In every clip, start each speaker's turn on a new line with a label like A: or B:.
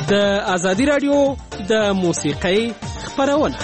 A: د ازادي رادیو د موسیقۍ خپرونه.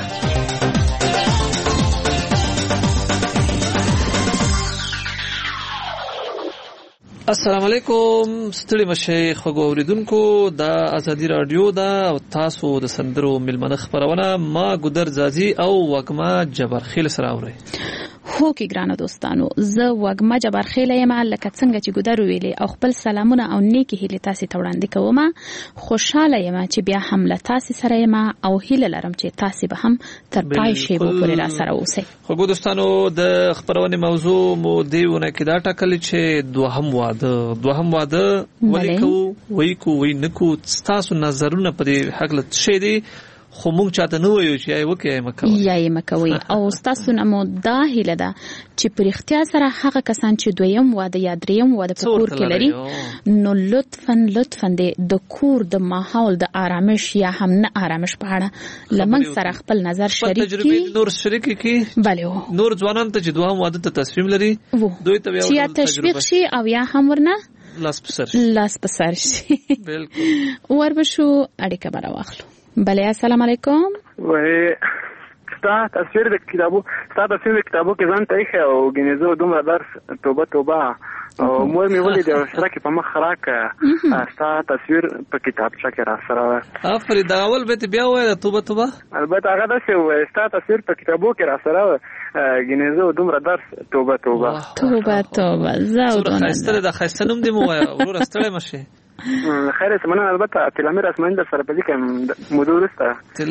B: السلام علیکم ستړي مشه خوږو اوریدونکو د ازادي رادیو دا او تاسو د سندرو ملمنه خبرونه ما ګودر زازي او وګما جبرخیل سره اوري.
C: هو کې ګرانو دوستانو زه وګما جبرخیل یم لکه څنګه چې ګودر ویلي او خپل سلامونه او نیکی هیله تاسو ته وړاندې کوم. خوشاله یم چې بیا هم له تاسو سره یم او هیله لرم چې تاسو به هم تر پای شی پورې را سره اوسئ.
B: خوږو دوستانو د خبرونه موضوع مو دیونه کې دا ټاکل چې دوهم واده وای نکو تاسو نظرونه په دې حق له شي دي خو موږ چاته نه وایو چې یې مکوي او تاسو نمو دا هیله ده چې پر اختیار سره هغه کسان چې دویم واده یا دریم واده په کور کې لري نو لطفاً د کور د ماحول د آرامش یا هم نه آرامش په اړه لمن سره خپل نظر شریک کړي. نور شریک کړي بله نور ځوانان ته چې دوهم واده ته تصمیم لري دوی ته
C: یا تشویق شي او یا هم ورنه
B: لاس پسر شي
C: بالکل وربشو اړیکه بره واخلو. بله السلام علیکم.
D: ستا تصویر د کتابو کې ځان ته ایښی او ګینې زه دومره درس توبه او مور مې ولید او شرکې په مخ راکړه ستا تصویر په کتابچه کې را سره وه.
B: آفرین دا اول بیت بیا ووایه توبه
D: البته هغه داسې ووایه ستا تصویر په کتابو کې را سره وه ګینې زه دومره درس توبه
C: زه او دونه
B: ښایسته ده ښایسته نوم دې مو ووایه وروره ستړی مه شې.
D: خیر اسمنان البته تلامیر اسمانی در سره په دې کې مودو وروسته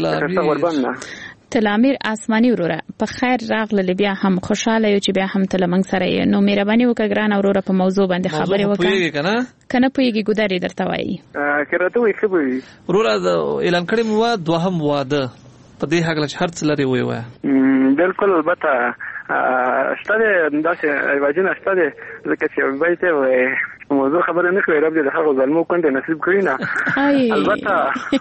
C: تلامیر اسمانی وروره په خیر راغله بیا هم خوشاله یو چې بیا هم ته لمنګ سره یې نو مهرباني وکړه ګران وروره په موضوع باندې خبرې وکړه کنه پوهیږي ګوداري درته وایي
D: که راته وایي ښه به وي
B: وروره اعلان کړی مو دوهم واده په دې هکله چې هر څه لري ووایه.
D: بالکل البته شته دی داسې رواجونه شته دی ځکه چې وایي ته وایي موضوع خبره نه کوي رب دې د هغو ظلمو کونډې نصیب کړي نه البته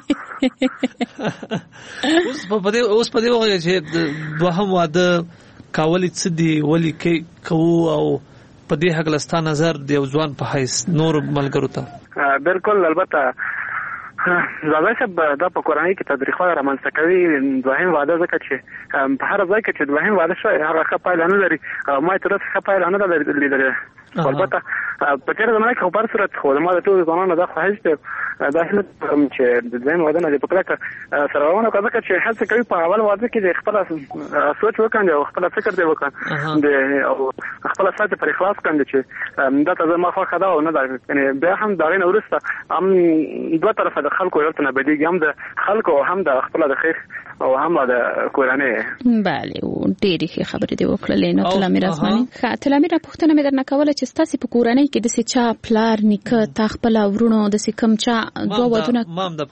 B: اوس په دې وخت چې دوهم واده کول څه دي ولې کوو او په دې هکله ستا نظر د یو ځوان په حیث نور ملګرو ته.
D: بالکل البته زاده صاحب دا په کورنۍ کې تدریخونه رامنځته کوي دوهم واده ځکه چې په هر ځای کې چې دوهم واده شوی هغه ښه پایله نه لري او ما تر اوسه ښه پایله نه ده لیدلې. البته په تېره زمانه کې خو په هر صورت خو ما د ټولو ځوانانو دا خواهش دی دا هیله کوم چې د دویم واده نه دې په کلکه سره روانه کړه ځکه چې هڅه کوي په اول واده کې د خپله سوچ وکړي او خپله فکر دې وکړي او خپله ساعت پر اخلاص کړي چې دا ته زما خوښه ده او نه ده یعنې بیا هم د هغې نه وروسته هم دوه طرفه د خلکو یو ته نه بدېږي هم د خلکو او هم د خپله د خیر او هم د کورنۍ.
C: بله ډېرې ښې خبرې دې وکړلې. نو تلامیر اسماني تلامیر پوښتنه مې درنه کوله چې ستاسې په کورنۍ کې داسې چا پلار نیکه تا خپله ورونو داسې کوم چا دوه ودونه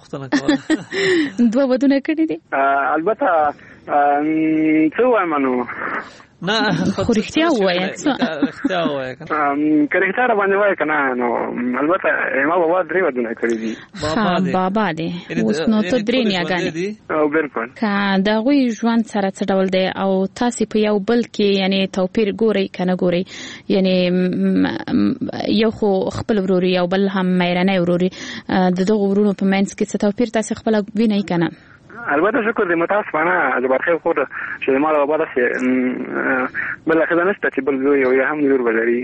C: کړي دي؟
D: البته څه ووایم نو
B: نه
C: خو رښتیا ووایه
B: که رښتیا
D: را باندې وایه که نه نو البته ما بابا 3 ودونه کړي دي.
C: بابا دی اوس نو ته 3 نیاګانې
D: بالکل
C: که د هغوی ژوند سره څه ډول دی او تاسې په یو بل کې یعنې توپیر ګورئ که نه ګورئ یعنې یو خو خپل وروري او بل هم میرنی وروري د دغو ورونو په منځ کې څه توپیر تاسې خپله وینئ که نه؟
D: البته شکر دې متاسفانه جبرخیل خو چې ما د بابا داسې بله ښځه نشته چې بل زوی او یا هم لور به لري.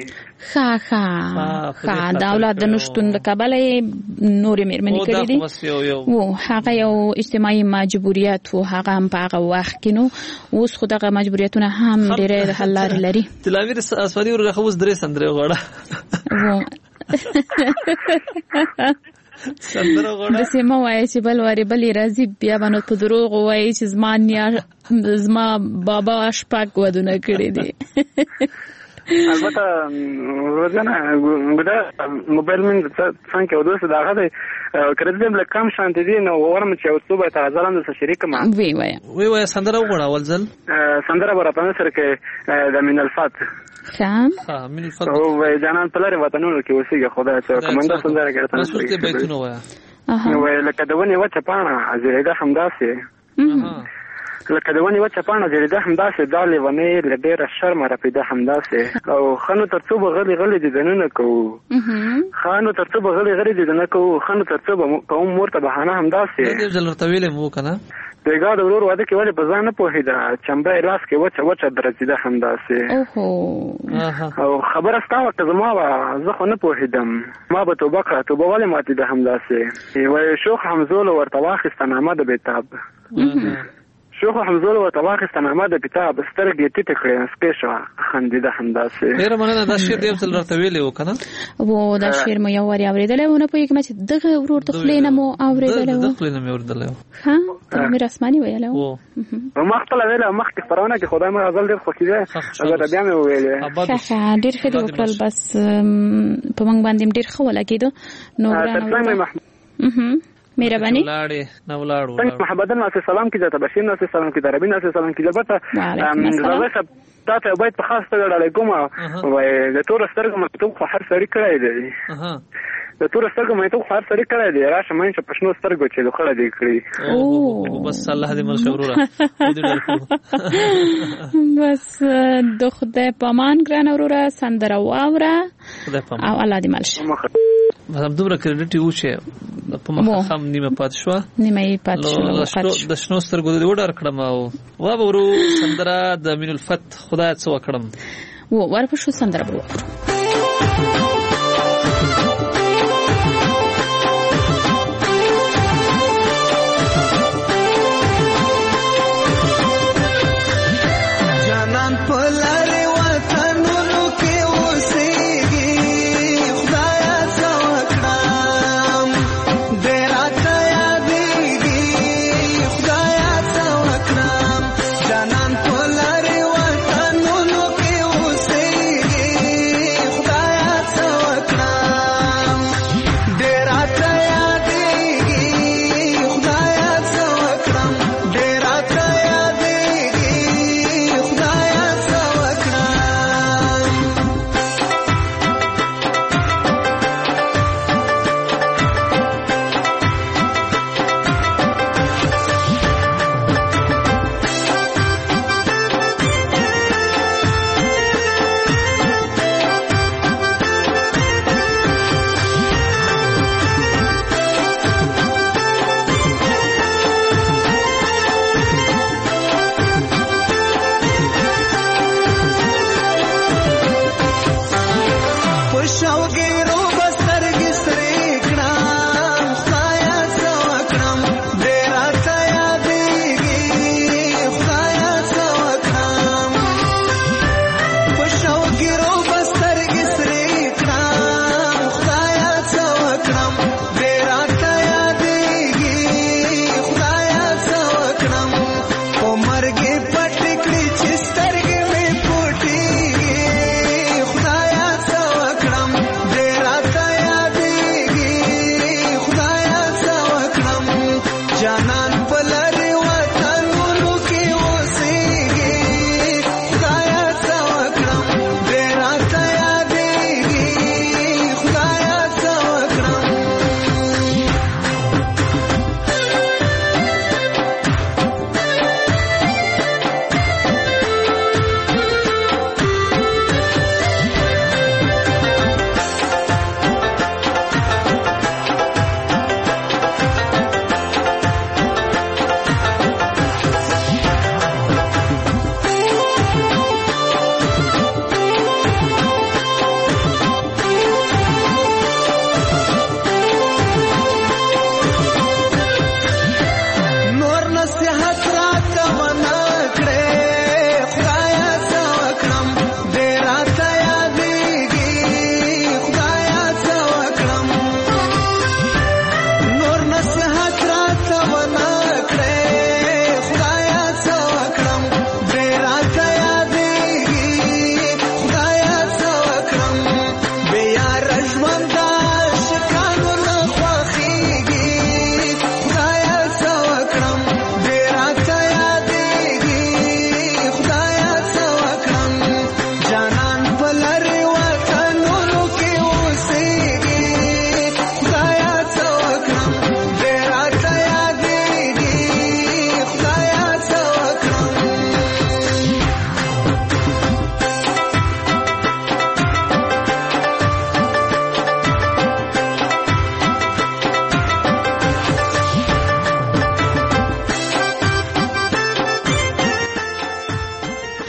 C: ښه د اولاد د نشتون له کبله یې نورې مېرمنې کړي دي هغه یو اجتماعي مجبوریت و هغه هم په هغه وخت کې نو اوس خو دغه مجبوریتونه هم ډېرې حل لارې لري.
B: تلامیر اسواني ورغه خو اوس 3 سندرې غواړه
C: داسې مه وایه چې بل وارې بلې راځي بیا به نو په دروغ ووایي چې زما بابا 6 ودونه کړي دي.
D: البته روزانه ګوده موبایل من څنګه او دوست دا غته کړه دې کم شانت دي نو ورم چې او صوبه ته ځلم د شریک ما
B: وی سندره وغوړه اول ځل
D: سندره برابر سره کې د من الفات
C: خام
B: من الفات
D: او جانان په لاره وطنونو کې اوسېږي خدای ته کومنده سندره کوي
B: تاسو ته بیتونه وایي
D: نو لکه د ونی وچه پاڼه ازیدا همداسې لکه د ونې وچه پاڼه جوړېده همداسې دا لیونۍ له ډېره شرمه رپېده همداسې او ښه نو تر څو به غلي دیدنونه کوو ښه نو تر څو به غلي دیدنه کوو ښه نو تر څو به کوم مور ته بهانه همداسې
B: دې ځل ورته ویلې مو که نه
D: بیګا د ورور واده کې ولې په ځان نه پوهېده چمبه یې لاس کې وچه درځېده همداسې او خبره ستا وه که زما وه زه خو نه پوهېدم ما به توبه کړه توبه ولې ماتېده همداسې وایي شوخ همزولو ورته واخېسته نامه د بېتاب شوخ حمزول ورته واخېسته نامه د کتاب سترګې ټیټې کړې سپې شوه خندېده همداسې
B: ډېره مننه دا شعر دې یو ځل راته ویلی و که نه
C: دا شعر مو یو وارې اورېدلی و نه پوهېږم چې دغه ورور د خولې نه مو اورېدلی و
B: د خولې نه مې اورېدلی و
C: ښه امیر اسماني ویلی و
D: ما خپله ویله مخکې خپرونه کې خدای مې غزل ډېر خوښېده هغه بیا مې وویلې
C: ښه ډېر ښه دې وکړل بس په موږ باندې ډېر ښه ولګېدو نو مهرباني
B: نولاړو
D: محمد ناصر سلام کی ذات بشیر ناصر سلام کی دربی ناصر سلام کی البته زه صاحب تاسو یو بیت په خاص توګه ډالۍ کوم وای د تور سترګو مکتوب خو هر سړی کړی دی د تور سترګو مکتوب خو هر سړی کړی دی راشه مې چې پښنو سترګو چې دوخړه دی کړی
B: او بس الله دې مل شورورا
C: بس د خدای پامان ګران اورورا سندره واوره او الله دې مل شه
B: هم دومره کریډټ یو چې په مخه هم نیمه پات شو د شنو سترګو دې وډار کړم او ورو سندره د مين الفت خدای څه وکړم
C: ورپښو سندره برو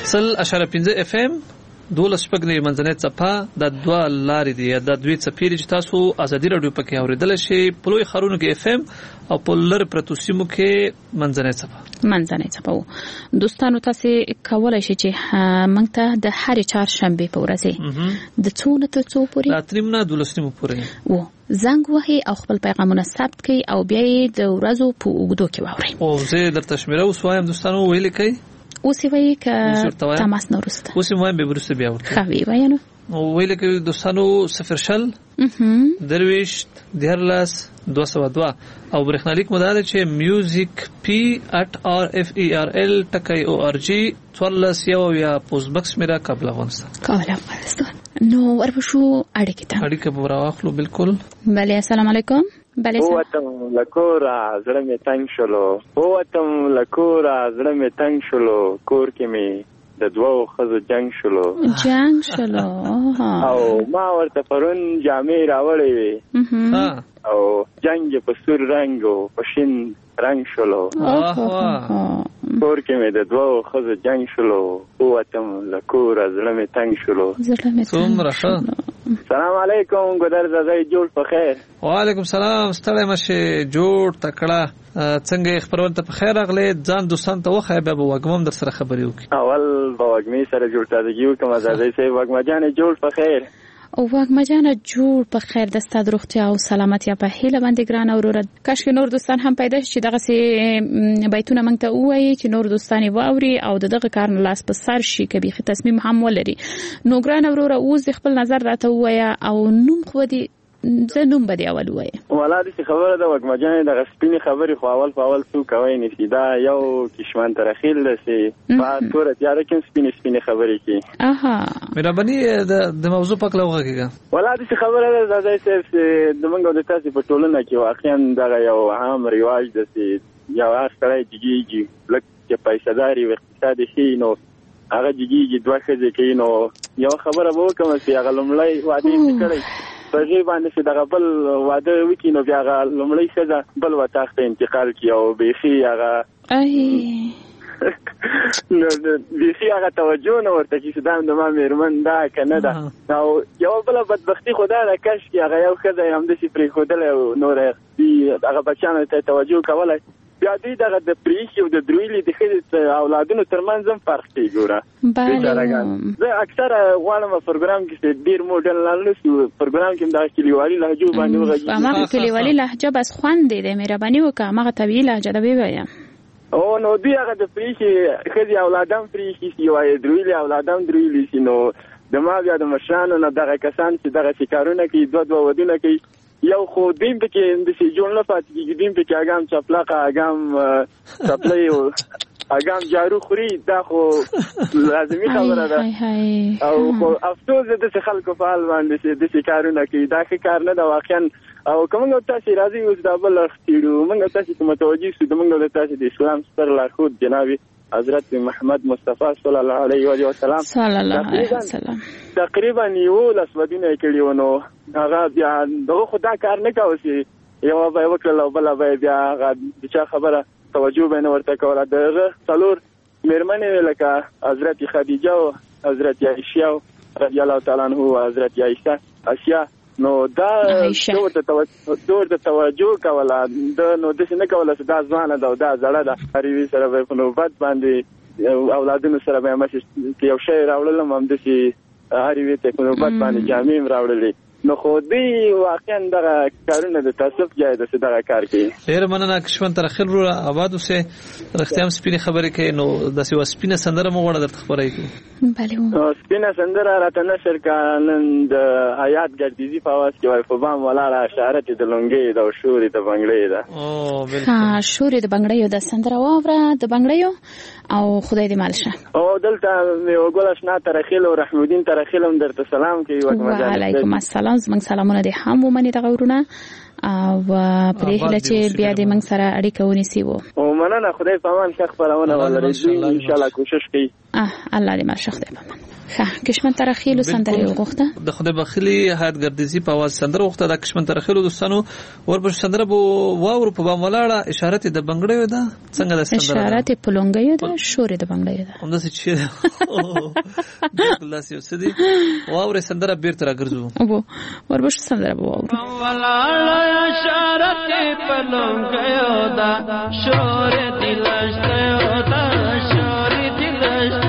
B: 0.5 FM 12 شپږ منځنۍ څپه د دوه لارې دي د دوی څپې چې تاسو ازادي رادیو پکې اوریدل شي په لوی خارونو کې FM او په لر پرتو سیمو کې منځنۍ څپه
C: دوستانو تاسو کولای شئ چې موږ ته د هر چهارشنبه په ورځ د څو نه تر څو پورې
B: راتلم نه 12 نیمو پورې
C: زنګ وهي او خپل پیغامونه ثبت کړئ او بیا یې د ورځو په اوږدو کې واورئ
B: او زه درته شمیره وسوایم دوستانو ویل کوي
C: اوسې وایي که تماس نه وروسته
B: اوسې وایم به وروسته بیا ورته
C: ښه وی وایي
B: نو ویل کوي دوستانو 0 درویشت دیارلس 202 او برېښنالیک مو دا دی چې music@rferl.org 14 یا پوسټ باکس میرا کابل افغانستان
C: نو ورپښو اړیکه
B: به راواخلو بالکل
C: بله السلام علیکم بله
E: ووتم لکوره زړه مې تنګ شلو کور کې مې د دوو خزو جنگ شلو او ما ورته پرون جامې راوړې وې او جنگ په سور رنگ او په شین رنگ شلو کور کې مې د دوو خزو جنگ شلو ووتم لکوره زړه مې تنګ شلو
B: څومره ښه
E: سلام علیکم ګودر زای جوړ په خیر
B: وعلیکم سلام ستړی مشه جوړ تکړه څنګه خبرونه ته په خیر راغله ځان دوستان ته وخه به وګمم در سره خبرې وکي
E: اول به وګمې سره جوړ تازگی وکم زای سي وګم جان جوړ په خیر
C: او وګم جان جوړ په خیر د ستاد روغتیا او سلامتی په هیله باندې ګران اورور کاش کې نور دوستان هم پیدا شي دغه سي بیتونه مونږ ته وایي چې نور دوستان واوري او دغه کار نه لاس په سر شي کبي خي تصمیم هم ولري نو ګران اورور اوس خپل نظر راته وایا او نوم خو دي زنوم بده اول وای
E: ولادي خبره د وګم جان د غسپینی خبري خو اول څو کوي نشي دا یو کشمن ترخیل لسي په تور تیار کې سپینی خبري کی
B: مهرباني د موضوع پک لوغه کیږي
E: ولادي خبره د ځای صرف د منګو د تاسو په ټولنه کې واقعا دا یو عام رواج د سي یو اخرای دیږي لکه پیساداري او اقتصادي شي نو هغه دیږي دوه خځې کې نو یو خبره وو کوم چې هغه لمړی وادي کړی په دې باندې چې دغه بل واده وکړي نو بیا هغه لمړی څه بل وطن ته انتقال کی او بيخي هغه نو بيخي هغه توجه نه ورته کی سدام د ما میرمن دا کنه دا نو یو بل بدبختی خدا نه کش کی هغه یو خدای هم د سی پری خدل نور هغه بچانو ته توجه کولای بیا دې دغه د پریشي او د درویلي د خېد اولادونو ترمنځ هم فرق دی ګوره زه اکثر غواړم پروګرام کې ډیر موډل لاله شو پروګرام کې د کلیوالي لهجو باندې وغږی
C: ما کلیوالي لهجه بس خوان دی د مهرباني وکړه ما طبيعي لهجه دا ویایم
E: او نو دی هغه د پریشي خېد اولادم پریشي سی وای درویلي اولادم درویلي سی نو د ما بیا د مشرانو نه دغه کسان چې دغه شکارونه کوي دوه ودونه کوي یو خو دیم پکې د سي جون لپاره چې دیم پکې اګام چپلاقه اګام چپلې او اګام جارو خوري دا خو لازمي خبره ده او خو افسوس د خلکو په حال باندې د شکارونه کوي دا کار نه دا واقعا او کومه تاسو راځي اوس دا بل اختیارو موږ تاسو ته متوجي شو موږ تاسو د اسلام ستر لارښود جناب حضرت محمد مصطفی صلی الله علیه و سلم
C: صلی الله علیه وسلم
E: تقریبا یو لسودینه کړي ونو هغه بیا دغه خدا کار نه کوي یو به وکړل بل به بیا هغه چې خبره توجه به نه ورته کوله دغه څلور میرمنې لکه حضرت خدیجه او حضرت عائشه رضی الله تعالی عنها او حضرت عائشه اسیا نو دا دوه توجه کوله د نو د څه نه کوله دا ځوانه دا زړه ده هریوي سره په نوبت باندې اولادونو سره به مې یو شی راوړل هم د څه هریوي ته په نوبت باندې جامې راوړلې نو خو دی واقعا دغه کارونه د تاسف جای د دغه کار کوي
B: ډیر مننه کشمن تر خل رو آباد اوسه رختيام سپینه خبره کوي نو د سی وسپینه سندره مو وړه درته خبرای کوي
C: بله
E: سپینه سندره راته نشر کانن د حیات ګردیزي په واس کې وای په بام ولاړه اشاره ته د لونګي د شوري د بنگړې ده
B: او بالکل
C: شوري د بنگړې د سندره واوره د بنگړې او خدای دې مال شه
E: او دلته یو ګل آشنا ترخیل او رحمودین ترخیل هم درته سلام کوي
C: وعلیکم السلام زمنګ سلامونه دي هم ومني دغه ورونه او پرې هله چې بیا دې موږ سره اړیکه ونیسي وو
E: او مننه خدای په امان ښه خبرونه ولري ان شاء الله کوشش کوي
C: الله دې مرشخ دی پمن کشمن ترخیلو سندره وغوښته
B: د خدای بخیلی حیات ګردیزی په आवाज سندره وغوښته د کشمن ترخیلو دوستانو ورپسې سندره بو واور په باملاړه اشاره د بنگړیو ده څنګه د سندره
C: اشاره ته پلونګیو ده شور د بنگړیو ده
B: همدا څه چې الله سي وسدي واور سندره بیرته راګرځو
C: ابو ورپسې سندره بو واور
F: باملاړه اشاره ته پلونګیو ده شور دلشته ده شور دلشته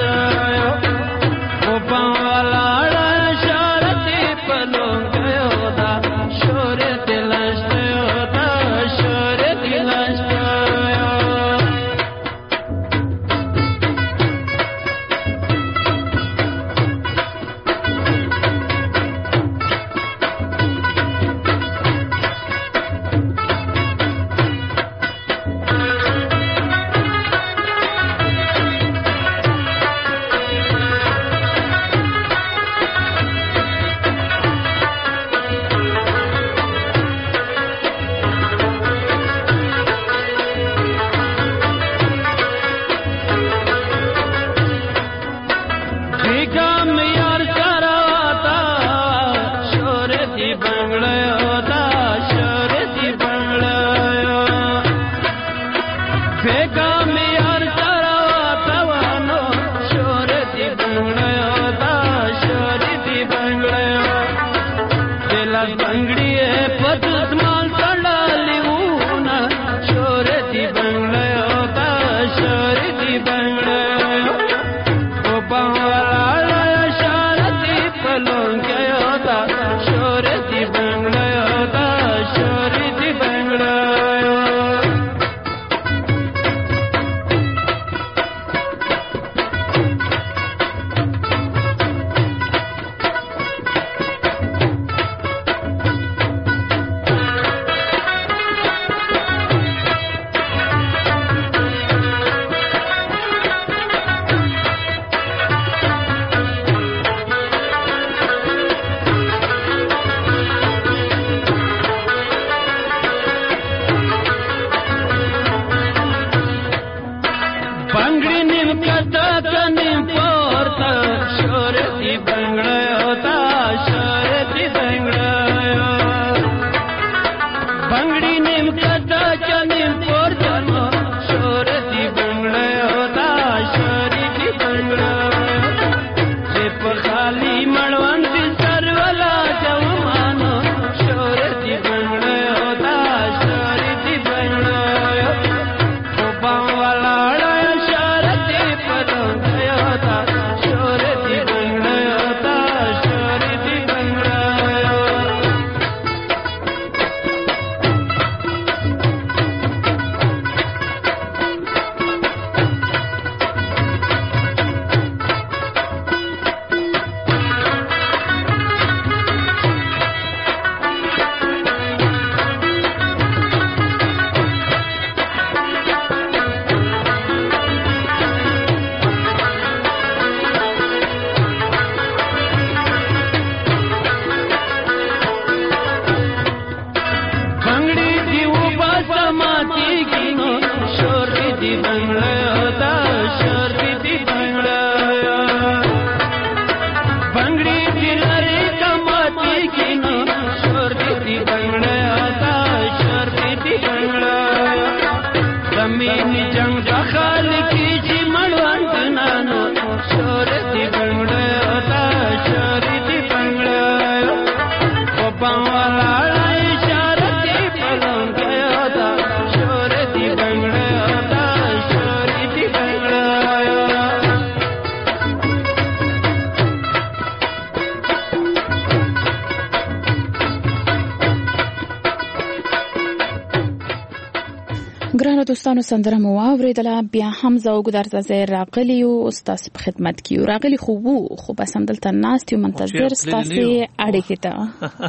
C: ګرانو دوستانو سندره مو واوریدله بیا هم زه وګدار ته راغلی او تاسو په خدمت کې راغلی خو بس هم دلته ناست یو منتظر تاسو اړیکې ته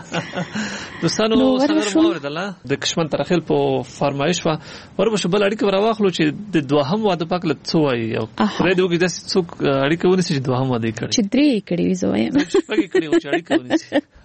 B: دوستانو سندره مو واوریدله د کشمن ترخیل په فرمایش ورپسې بل اړیکه راواخلو چې د دوهم واده پاک لڅو وایي او پرې دوی د څوک اړیکه ونیسي چې دوهم واده کړي
C: چې درې کړي وي زه وایم
B: پکې کړي او چې اړیکه ونیسي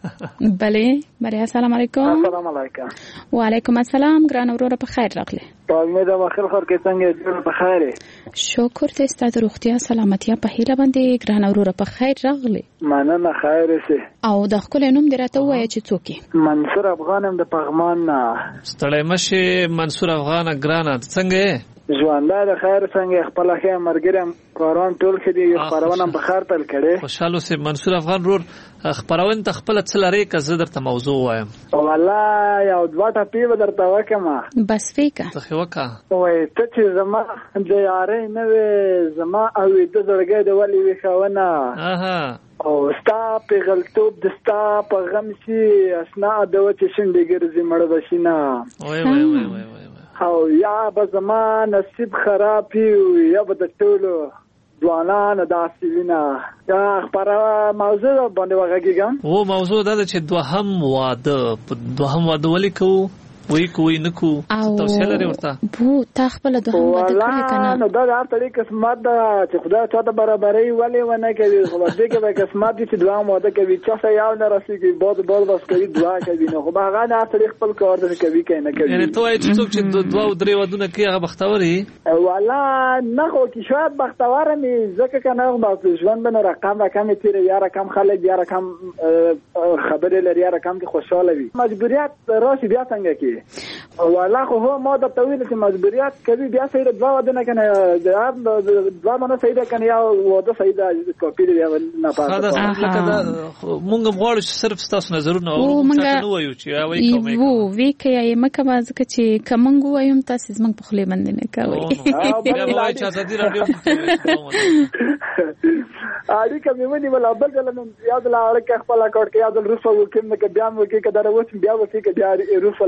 C: بله بریا السلام علیکم.
D: السلام علیکم.
C: وعلیکم السلام ګران وروره په خیر راغلی.
D: امید او خیر خور کې څنګه جوړ په خیر.
C: شکر ته ستاسو روغتیا سلامتیا په هیله باندې ګران وروره په خیر راغلی.
D: مننه خیر سي.
C: او د خپل نوم دراته وایي چې څوک؟
D: منصور افغانم د پغمان.
B: ستړی مشه منصور افغان ګرانه څنګه
D: ژوندۍ د خیر څنګه خپل خیر مرګرم کاران ټول کې دی خبرونه په خیر تل کړي.
B: خوشاله سي منصور افغان رور خبرونه ته خپل څلری که زه درته موضوع وایم.
D: والله یو دوه ټپی به درته وکم.
C: بس فیکا
B: ته وکا
D: وای ته چې زما د یارې نه وې زما او د زړګې د ولي وښونه. او ستا په غلطوب د ستا په غم شي اسنا د وچ شندې ګرځي مړ بشینا.
B: وای وای وای وای
D: او یا به زما نصیب خراب وي یا به د ټولو ځوانانو داسې وینه. دا خبره موضوع باندې وغږیږم.
B: او موضوع دا ده چې دوهم واده ولې کوو وای کوی نکو توصیه لري ورته
C: بو تا خپل دوهم واده کړی کنه.
D: نو دا هر طریق قسمت ده چې خدای ته د برابرۍ ولې ونه کوي. خو دې کې به قسمت دي چې دوهم واده کوي چې یو نه راسي بعد بس کوي دعا کوي. نو خو هغه نه طریق خپل کار ده کوي کنه کوي.
B: یعنی ته وایې چې څوک چې دوه او درې ودونه کوي هغه بختوري.
D: والا نه خو کې شاید بختوره می ځکه کنه هغه ژوند به رقم تیر یا رقم خلک یا رقم خبرې لري یا رقم کې خوشاله وي. مجبوریت راشي بیا څنګه کې والا خو هو ما د طويله چې مجبوریت کوي بیا سید دوا ودنه کنه دوا مونږ سید کنه یا وده سید کاپی دی نه پاتې.
B: لکه دا مونږ غواړو چې صرف تاسو نظرونه او مونږ نو وایو چې وایي کومه
C: وو وی کې مکه وازکه چې کومنګ وایم تاسو زمنګ په خله باندې نه کوي.
B: بیا وایي چې ازادي رادیو
D: اړي کومې ونی ولا بل ځل یاد لا اړه خپل اکاډ کې یاد روسو وکم نه بیا مو کې کډره وڅ بیا وکي کې بیا روسو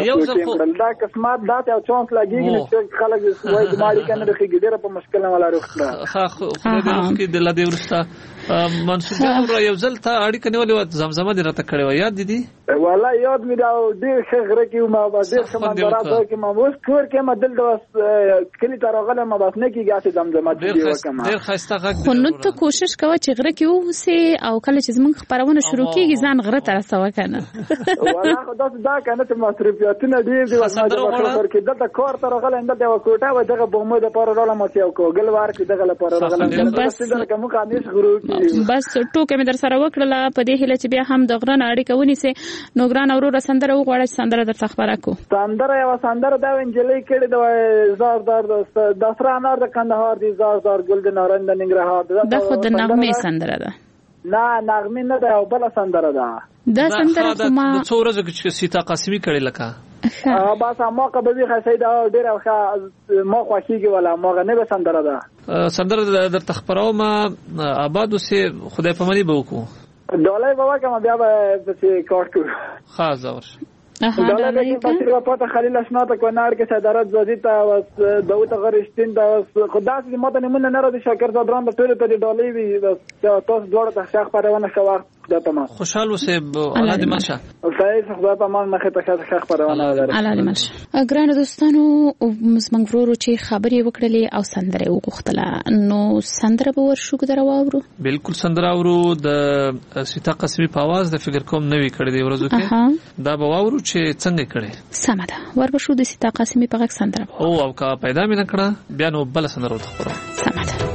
D: دا قسمت دا ته چانس لګیږي چې خلک وایي د ماړي کنه د خګیدره په مشکل نه ولا روخته.
B: خو د روخ کې د لدی ورسته منصور یو ځل ته اړیکه نیولې زمزمه دې راته کړې و یاد دي
D: والله یاد مې دا ډېر خغره کې ما ډېر سمندرات کې ما اوس کور کې ما دل د کلی تر غله ما بس نه کېږي چې زمزمه دې وکم.
B: ډېر خسته غږ
C: خو نو ته کوشش کوه چې غره کې اوسې او کله چې زمونږ خبرونه شروع کېږي ځان غره ته رسوه کنه.
D: والله خو دا کنه چې مصرفیاتونه ډېر دي ورته کې دلته کار تر غله انده یو کوټه و دغه بومو د پاره راله مو یو کوګل ور کې دغه لپاره راغله بس دغه کوم قانیش غرو
C: بس ټوکې مې در سره وکړله په دې هیله چې بیا هم د غره اړیکه ونیسي. نو ګران وروره سندره وغواړه چې سندره درته خبره کو.
D: سندره یو سندره دا انجلۍ کړي د زاردار د سره انار د کندهار دي زاردار ګل د نارنج د ننګرهار
C: دا خو د نغمې سندره ده.
D: نه نغمې نه ده او بل سندره ده.
C: دا سندره خو ما
B: څو ورځې کې سیتا قاسمی کړي لکه
D: بس ما قبوی خسید ډیر ما خوښیږي ولا ما نه به سندره ده.
B: سندره در تخبرو ما آباد سه خدای پامانی به وکړو
D: ډالای بابا کوم بیا به چې کار کوو
B: خاص زور
D: ډالای کې په پته خلیل اسناته کو نار کې صدارت وزیتا واس داوود غرشتین دا خدای دې ماته نمونه نه را دي شکر زادران د ټول ته ډالای وي تاسو دوړه د شیخ پرونه شو دا تمام
B: خوشحال اوسه الله دې ماشه
D: صحیح خدای په مان مخه ته شیخ پرونه
C: الله دې ماشه. ګران دوستانو زمنګ ورو چې خبرې وکړلې او سندره وغوښتله نو سندره به ورشو ګدره واورو.
B: بالکل سندره ورو د سیتا قسمی په आवाज د فکر کوم نوې کړې دی ورځو کې دا به واورو چې څنګه کړي.
C: سمه ده وربشو د سیتا قسمی په غږ سندره
B: او کا پیدا مې نکړه بیا نو بل سندره وته.
C: سمه ده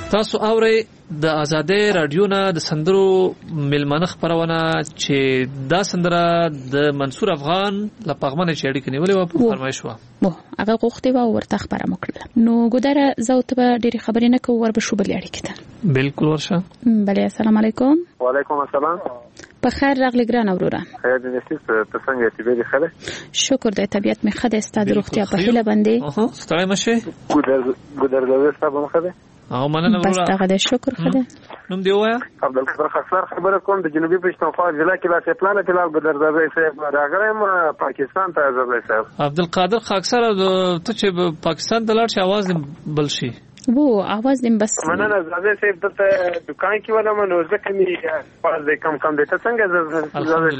B: تاسو اورئ د آزادۍ رادیو نه د سندرو ملمنه خبرونه چې دا سندره د منصور افغان لپغمنه چې اړیکه نیولې و په فرمایش و
C: هغه غوښتي و ورته خبره وکړه. نو ګودره زه ته ډېری خبرې نه کوم ور به شو بل اړیکه ته
B: بالکل ورشه.
C: بله السلام علیکم.
D: وعلیکم السلام.
C: په خیر راغلی ګران اوروره.
D: خیر دې نصیب ته څنګه طبيعت ښه ده؟
C: شکر دې طبيعت مې ښه ده. ستاسو روغتیا په هیله باندې
B: ستړی مشه
D: ګودر صاحب مخه ده
B: او مننه
C: بس دغه د شکر ښه ده.
B: نوم دی وایا
D: عبدالقادر خاکسار خبره کوم د جنوبي پښتونخوا ضلع کې لاسه پلان فلال ګودرزاوی صاحب راغلم پاکستان ته ځلې صاحب.
B: عبدالقادر خاکسار ته چې پاکستان ته لاړ شي आवाज بلشي
C: وو आवाज دې بس
D: مننه زاده صاحب ته دکان کې ولم نو ځکه می پاز دې کم دې څنګه زاده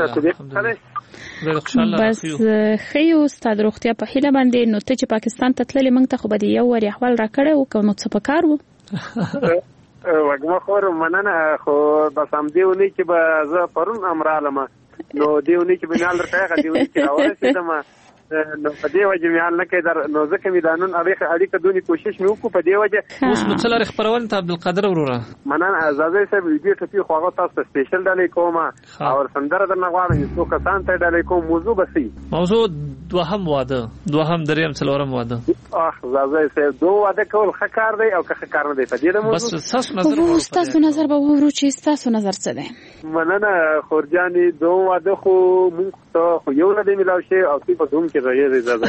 C: بس خيو ستاسو روغتیا په هیله باندې. نو ته چې پاکستان ته تللی موږ ته خو به یو ور احوال راکړې او کوم څه پکار وو
D: وګما خور مننه خو بس هم دیونی چې به زه پرون امرالم نو دیونی چې بنال راغی دیونی چې راوړم نو په دې وجه مې حال نه کېدر نو ځکه مې دانون اړیکه دونی کوشش مې وکړو په دې وجه
B: اوس نو څلور خبرونه ته عبدالقادر وروره
D: مننه آزادۍ صاحب دې ټپي خواغه تاسو سپیشل ډالې کوم او سندره درنه غواړم یو کسان ته ډالې کوم موضوع بسي موضوع
B: دوهم واده دوهم دریم څلورم واده
D: آزادۍ صاحب دوه واده کول خکار دی او که خکار نه دی په دې موضوع
B: بس تاسو نظر
C: تاسو نظر به ورو چې تاسو نظر څه دی.
D: مننه خورجاني دوه واده خو مونږ ته خو یو نه دی ملاو شي او تی په دوم کې راځي زړه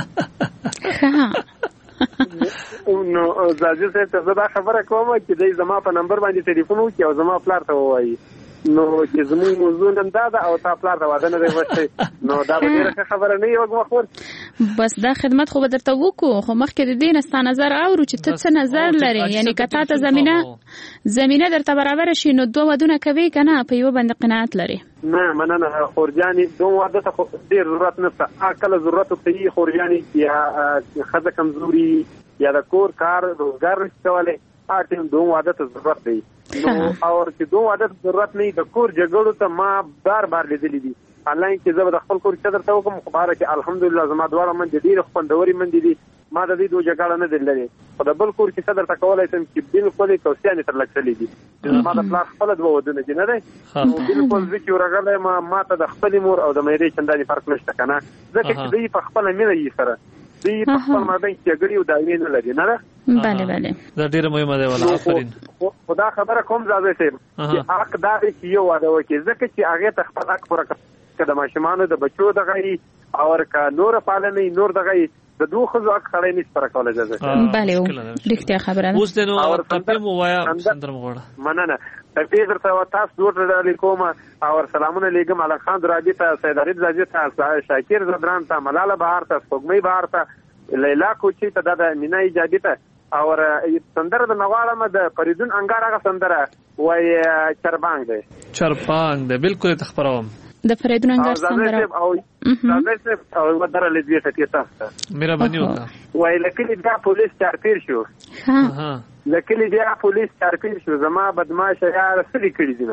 D: نو زاجي څه ته دا خبره کوم چې دای زما په نمبر باندې ټلیفون وکي او زما پلار ته وایي نو چې زموږ موضوع نن دا او تا پلار ته واده نه دی وشي نو دا به ډیره خبره نه یو مخور
C: بس دا خدمت خو به درته وکړو خو مخکې د دې نستا نظر اورو چې ته څه نظر لري یعنی کته ته زمينه درته برابر شي نو دوه ودونه کوي کنه په یو باندې قناعت لري.
D: نه مننه خورجاني دوه واده ته ډیر ضرورت نشته عقل ضرورت ته خورجاني یا خزه کمزوري یا د کور کار روزګار نشټواله اټیم دوه واده ته ضرورت دی نو او چې دوه واده ته ضرورت نه د کور جګړو ته ما بار لیدلې دي انلاین چې زه د خپل کور چادر ته کوم خبره کې الحمدلله زما دواړه من ډیر خوندوري من دي ما د دې دوه جګړه نه دللې په د بل کور کې صدر تکولای سم چې بالکل توسيانه تر لکسلې دي ما د پلاس خپل دوه ودونه دي نه دی بالکل ځکه ورغله ما ته د خپل مور او د مېرې چنداني فرق نشته کنه ځکه چې دوی په خپل مینه یې سره دوی په خپل مابین کې جګړې او دایمي نه لري نه
C: بله
B: دا ډیره مهمه ده ولا آفرین
D: خدا خبره کوم زاده سي چې حق دار چې یو واده وکړي ځکه چې هغه ته خپل حق پوره کړه د ماشومان د بچو دغه او کا نور پالنې نور دغه د دوه خزو حق خړې نس پر کوله ځه
C: بله ډیره خبره ده
B: اوس دنو او تپم وایا سندرم غوړه
D: مننه تپې درته تاسو دوه ډالې کوم او سلامونه لیکم علي خان درابي ته سید غریب زاجي ته شاکر زدران ته ملاله بهار ته سپوږمۍ بهار ته لیلا کوچی ته د مینا ایجادي ته او سندره د نغواړم د فریدون انګار هغه سندره وای چربانګ ده بالکل تخبروم
C: د فریدون انګار سندره
D: او زاده او ودره لدی ته تاسو
B: میرا بنیو تا
D: وای لکه دا پولیس چارپیر شو
B: ها
D: لکه دا پولیس چارپیر شو زما بدمعش یار سړي کړی دي نه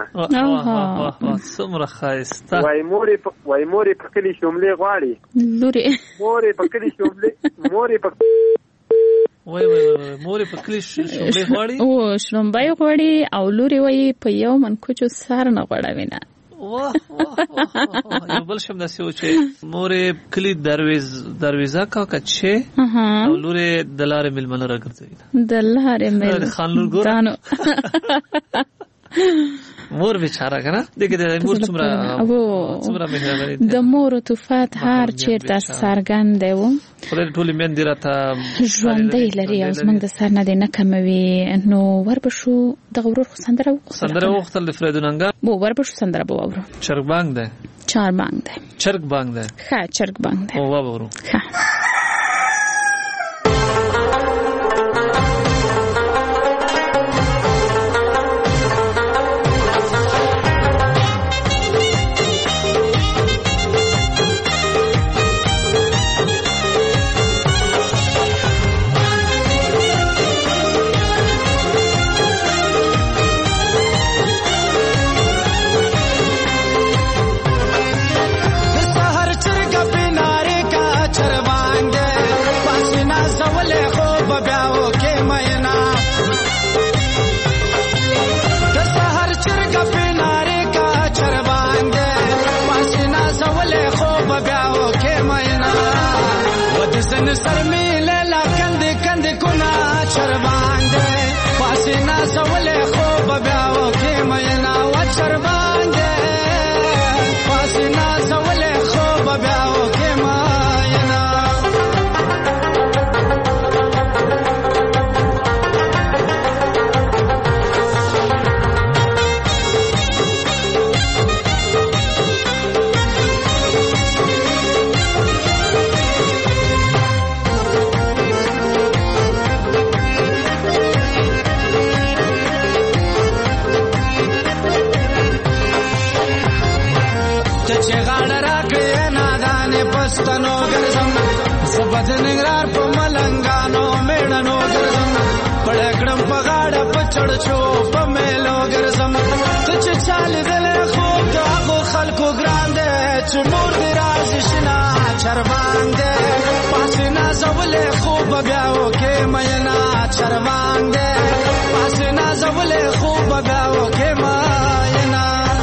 B: سمره خایسته
D: وای موري په کلی شوملې غواړي موري په کلی شوملې موري په
B: کلی شوملې غواړي
C: او شومبای غواړي او لوري وای په یو منکوچو سر نه غواړي نه
B: واه یو بل شم داسې و چې مورې کلی درویزه کا کچه او لورې د لارې ملمنه راګرځي
C: د لارې مل
B: خان لور ګور مور بیچاره کنه دغه د مور څومره مهرباني
C: د مور طوفات هر چیرته سرګند دی و
B: خدای ټول مين دی راته
C: ژوندۍ لري او زمنګ د سر نه دی نه کموي نو وربشو د غورور سندره
B: وختل د فریدون انګار
C: وربشو سندره بو ورو
B: چرګبانګ ده
C: چرګبانګ ده ښه چرګبانګ ده
B: او ورو
C: ښه
G: चरबांग کې مینا ود سن سر میله لا کند کند کنا چر باندې پاسینا سولې خوب بیاو کې مینا و چر باندې پاسینا سولې خوب بیاو کې مینا پستانو ګرځم زبد نګرار په ملنګانو میړنو ګرځم پړکړم په غاړه په چړچو په میلو ګرځم ته چې چال دل خوب دا خلکو ګراندې چې مور دې راز شنا چر باندې پاسنا زولې خوب بیاو کې مینا چر باندې پاسنا زولې خوب بیاو کې مینا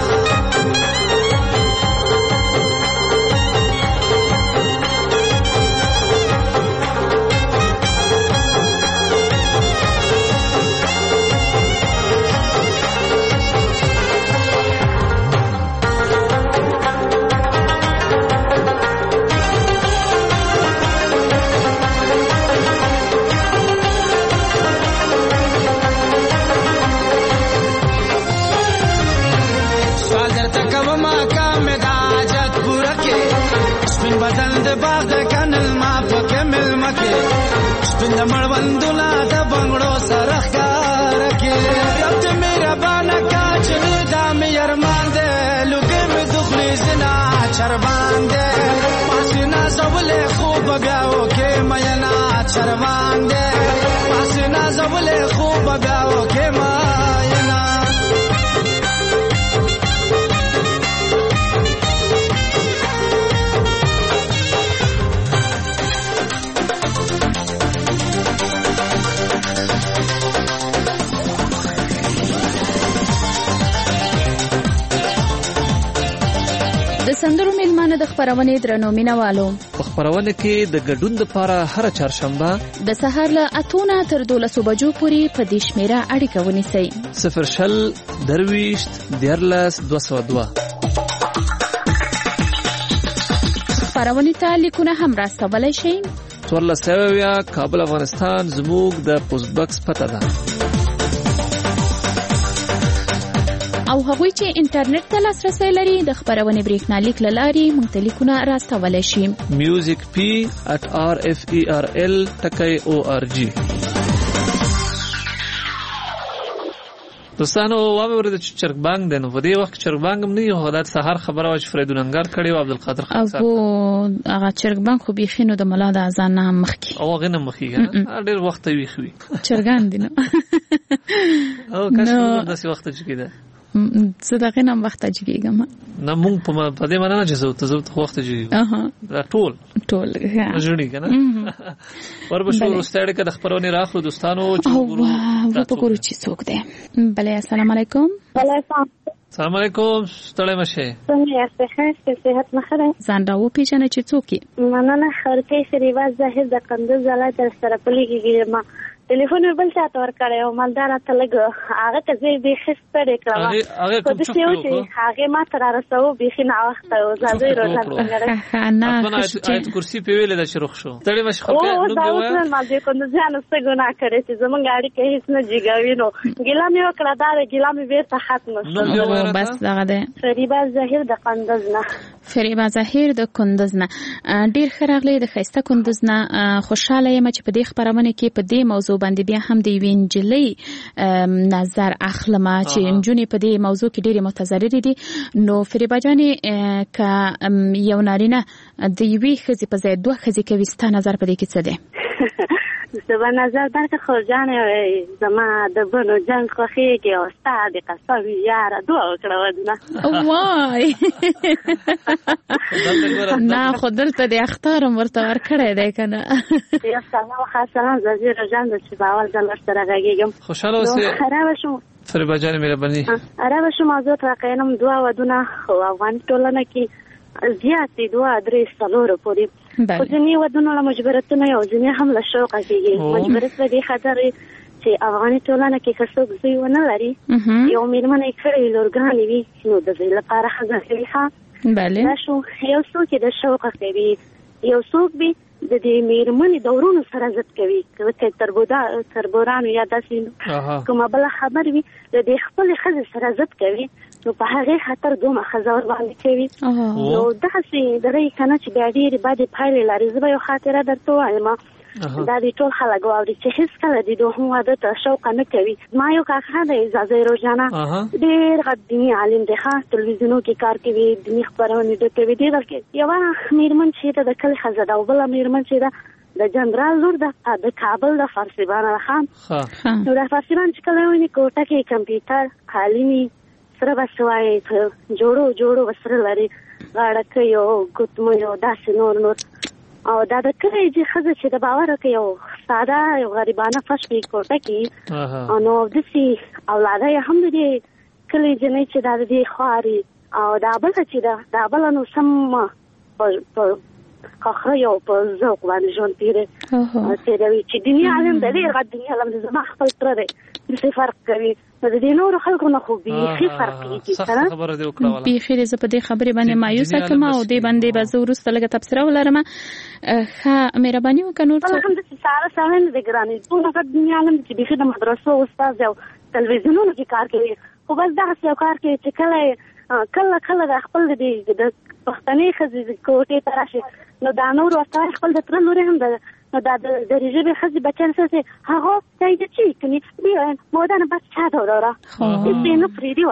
G: بدل د باغ د کنل ما پکې مل مکه سپند مړوندونه د بنگړو سره ښکار کې رب دې مهربانه کا چې دا مې ارمان دې لوګې مې دخلي زنا چر باندې پاسنا زولې خوب بیاو کې مینا چر باندې پاسنا زولې خوب بیاو کې مینا
C: سندرو میلمانه د خبرونه درنو مینوالو
B: په خبرونه کې د ګډون لپاره هر چهارشنبه
C: د سهار له 8 تر 12 بجو پورې په دې شمیره اړیکه ونیسئ
B: 0 درويشت دیرلس 202
C: خبرونه ته لیکونه هم راستولای شئ
B: 14 کابل افغانستان زموږ د پوسټ باکس پته ده
C: او هغوی چې انټرنیټ ته لاسرسی لري د خبرونه بریښنالیک لاري مونږ ته لیکونه راستولای شي
B: musicp@rferl.org دوستانو وامه ورته چرګبانګ دنه په دې وخت چرګبانګ هم نه یو حالت سحر خبره واش فریدوننګر کړي او عبدالقادر خان صاحب
C: او هغه چرګبانګ خو بيخینو د ملا د اذان نه مخکي
B: او غنه مخکي ډېر وخت وی خوي
C: چرګان دي نو
B: او کله داسې وخت چې کېده
C: زه دغه نام وخت اجګم
B: نه مونږ په دې معنی نه چې زه ته وخت اجګم دا ټول ژوندۍ کنه وربشو ورستړی کده خبرونه راخو دوستانو چې
C: وګورو چې څوک دی بله السلام علیکم
B: السلام علیکم ستړی مشه
H: څنګه یاست ښه صحت مخره
C: ځان راو پیژنې چې څوک
H: مننه خرکې شریواز ظاهر د قندوز ځای تر سره پلیږي ما ټلیفون بل چاته ور کړو مالدار ته لګ هغه ته زی به خسته کړم
B: هغه کوم څه
H: هغه ما تر رسو به خنا وخت او زادوی روزه څنګه
C: نه
B: آیت کرسی په ویل د شروع شو تړي مش خلک
H: نو دا اوس ما دې کوم ځان څه ګناه کړی چې زمونږ اړي کې هیڅ نه جګاوي نو ګلامي وکړه دا ګلامي به ته ختم شو
C: بس دغه ده
H: فریبا ظاهر د قندوز نه
C: فریبا ظاهر د کندوز نه ډیر خراغلی د خيسته کندوز نه خوشاله یم چې په دې خبرونه کې په دې موضوع باندې بیا هم د وینجلې نظر اخلم چې انجونې په دې موضوع کې ډېری متضرر دي نو فریبا جانې ک یو نارینه د یوې خزي په ځای دوه خزي کوي ست نظر په دې کې څه دی
H: زما نظر درته خو جانې زما د بنو جنگ خوخي کې او استاد قسم یار دوه کړو نه
C: وای نه خودل ته د اختار مرته ور کړی دی کنه
H: یا سلام خاصه زیر جان د شباول د لشتره غږیږم
B: خوشاله اوسه
H: خراب شو
B: فریبا جانې مهرباني
H: عرب شو موضوع واقعا دوه ودونه خو افغان ټولنه کې زیات دي 2-3 4 پورې. خو ځینې ودونه له مجبورتونه یو ځینې هم له شوقه کېږي. مجبورت به دې خاطر چې افغاني ټولنه کې که څوک زوی ونه لري یو مېرمنه یې کړې لورګانې وي نو د زوی لپاره ښځه کوي ښه دا شو. یو څوک یې د شوقه کوي، یو څوک به د دې مېرمنې د ورونو سره ضد کوي که تربورانو یا داسې کومه بله خبر وي د دې خپلې ښځې سره ضد کوي نو په هغې خاطر دومره ښځه ورباندې کوي. نو داسې درې که نه چې بیا ډېرې بدې پایلې لري. زه به یو خاطره درته ووایم دا دې ټول خلک واوري چې هېڅکله د دوهم واده ته شوقه نه کوي. ما یو کاکا دی اعزازی روژانه ډېر غټ دیني عالم دی ښه تلویزیونو کې کار کوي دیني خپرونې ډېر کوي. ډېر یوه مېرمن چې ده د کلي ښځه ده او بله مېرمن چې ده د جنرال لور ده د کابل د فارسیبانه ده ښه. نو د فارسیبان چې کله ویني کوټه کې کمپیوټر خالي وي سره به څه وایي جوړو به سره لري غاړکۍ او ګوتمۍ او داسې نور او دا د کلي ښځه چې د باور کوي یو ساده یو غریبانه فرش وي کوټه کې نو داسې اولاده یې هم د دې کلي جنۍ چې دا د دې خواري او دا بله چې ده دا بله نو سم په خخرۍ او په ذوق باندې ژوند تېروي چې دیني عالم د ډېر غټ دیني عالم د زما خپل تره دی داسې فرق کوي نو د دې نورو خلکو نه خو بیخي فرق کېږي.
C: بیخي زه په دې خبرې باندې مایوسه کړم او دې باندې به زه وروسته لږه تبصره ولرم. ښه مهرباني وکړه نور څه
H: همداسې ساره سړی نه دی ګرانې دومره غټ دیني عالم چې بیخي د مدرسو استاد دی او تلویزیونونو کې کار کوي خو بس دغسې یو کار کوي چې کله د خپل د پښتنې ښځې کوټې ته راشي نو دا نور ورته خپل د تره لورې هم ده نو دا د ژبې ښځې بچیان سره هغه ځای د چی کني مودانه بس چا دوره دې نه پرېږدي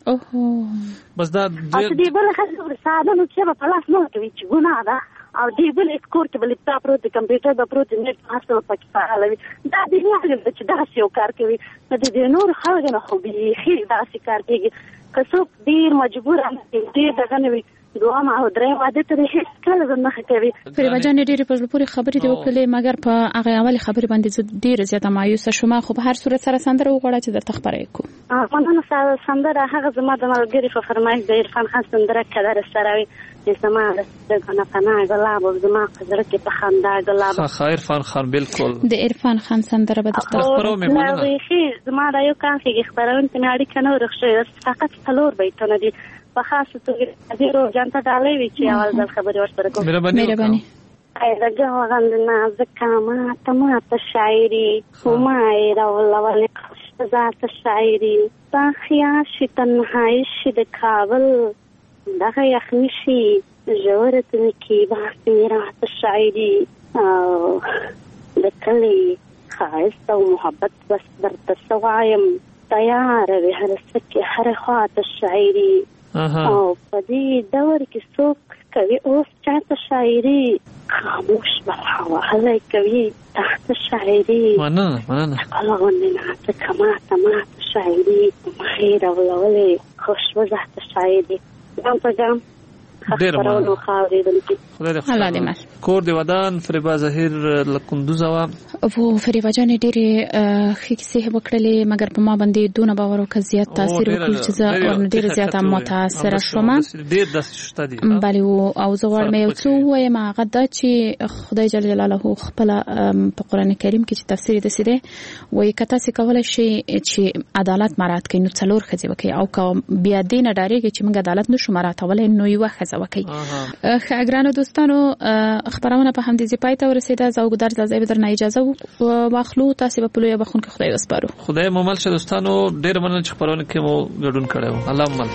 H: ورته
B: بس دا
H: دې بله ښځې ساده نو چې به په لاس نه ورکوي چې ګناه ده او دې بل کور کې به لیپټاپ پروت دی کمپیوټر به پروت دی نېټ هڅه پکې فعالوي دا دې نه علم ده چې داسې یو کار کوي نو د نور خلکو نه خو بیخي داسې کار کوي که څوک ډېر مجبور ډېر دغه نه وي دوام او درې واده ته هیڅ کله نه کوي.
C: فریبا جان ډېرې په زړه پورې خبرې دې وکړلې مګر په هغه اولې خبرې باندې زه ډېره زیاته مایوسه شوم خو په هر صورت سره سندره وغواړه چې درته خبره یې کوم.
H: مننه سندره هغه زما د ملګري په فرمایش د عرفان خان سندره کله سره وي چې زما د ګناه ګلاب او زما قدرت کې په خندا ګلاب
B: ښه عرفان خان بالکل
C: د عرفان خان سندره به درته
B: خبرو مې مننه.
H: زما د یو کان کې خبرونه ته اړیکه نه ورخصه فقط څلور بیتونه دي په خاصه توګه د روزان ته ډالۍ وی چې اول ځل خبرې ورسره کوم.
C: مهرباني
H: دغه غند نازک ما ته شاعري همای راولولې ذات شاعري تاخیا شي تنهایی شي د کابل دغه یخني شي ژورت کې باسي رات شاعري او د کلی خایست او محبت بس درته سوایم تیار وي هر څه هر خواته شاعري او په دې دور کې څوک کوي اوس چاته شاعري خاموش به هلای کوي تحت شاعري
B: مننه
H: قلغونې نه کما ته شاعري مخیر اولولې خوشبو زهت شاعري ګام په ګام
B: ډېر مننه خدای دې مل کور دی ودان فریبا ظاهر لکندوز وا
C: او فریبا جان ډېرې ښې کیسې وکړلې مګر په ما باندې دونه باور وکړ زیات تاثیر وکړ چې زه ورنه ډېره زیاته متاثره شوم.
B: ډېر داسې شته دي
C: بلې او زه غواړم یو څه ووایم هغه دا چې خدای جل جلاله خپله په قرآن کریم کې چې تفسیر یې داسې دی وایي که تاسې کولی شئ چې عدالت مراعات کړئ نو 4 ښځې وکړئ او که بیا دې نه ډارېږئ چې موږ عدالت نشو مراعاتولی نو یوه ښځه وکړئ. ګرانو دوستانو خبرونه په همدې ځای پای ته ورسېده. زه اوږدار ځای به درنه اجازه واخلو تاسې به په لویه بخښونکي خدای وسپارو.
B: خدای مو مل شه دوستانو ډېر مننه چې خبرونه کې مو ګډون کړی و. الله مل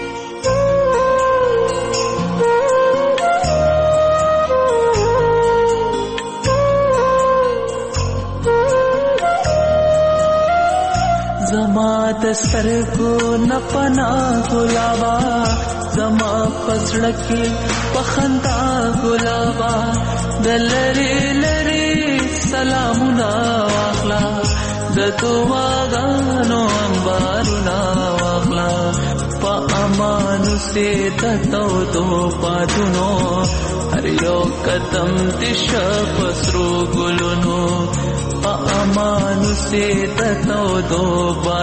G: زما دسترګو نه پناه ګلابا زما پسړه کې پخندا ګلابا د لری لری سلامونه واخلا د دعاګانو انبارونه واخلا په امانو سي تتو دو پاتونو هر یو قدم دې شپسرو ګلونو په امانو سي تتو دو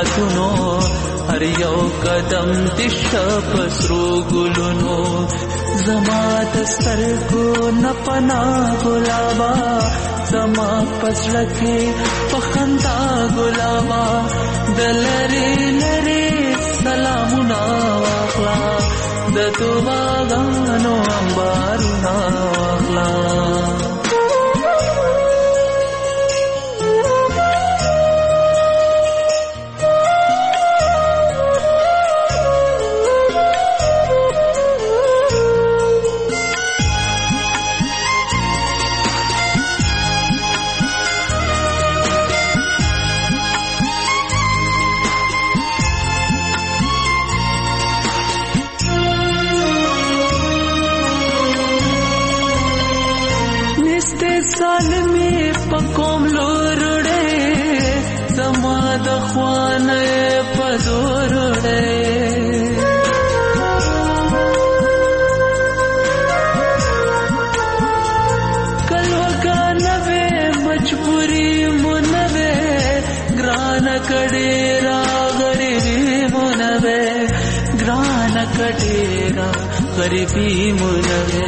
G: پاتونو هر یو قدم دې شپسرو ګلونو زما دسترګو نه پناه ګلابا زما پسړه کې پخندا ګلابا دلری لری سلامونه واخلا د دعاګانو انبارونه واخلا پکوم لورړې زما د خوانې پزورړې کلوګانه وې مجبوري مونږه ګران کړي راغړې مونږه ګران کړي را غریبي مونږه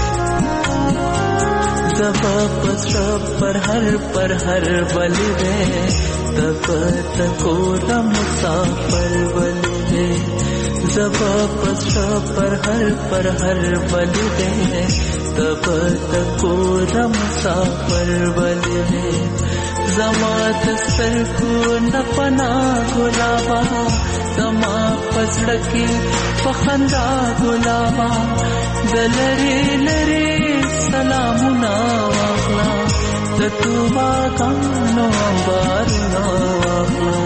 G: زبا پسرا پر ہر بلی دے تب تکو رم مسافر بلی دے زبا پسرا پر ہر بلی دے تب تکو رم مسافر بلی دے زما دستر کو نپنا گلابا زما پسڑکی پخندا گلابا دلری لری سلامونه واخلا د توبه کانو بارونه واخلا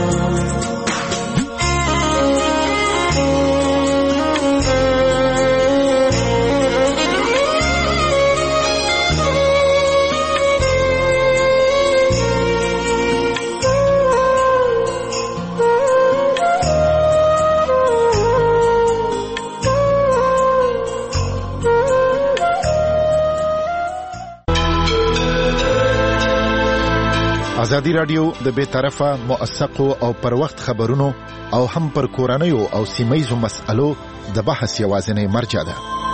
I: ازادي رادیو د بے طرفه موثقو او پر وخت خبرونو او هم پر کورنیو او سیمایزو مسألو د بحث یوازینی مرجع ده.